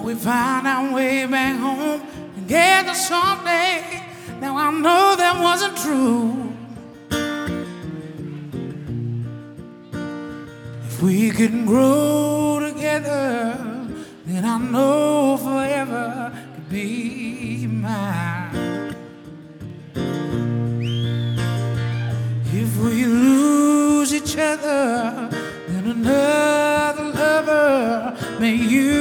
we find our way back home together someday. Now I know that wasn't true. If we could grow together, then I know forever could be mine. If we lose each other, then another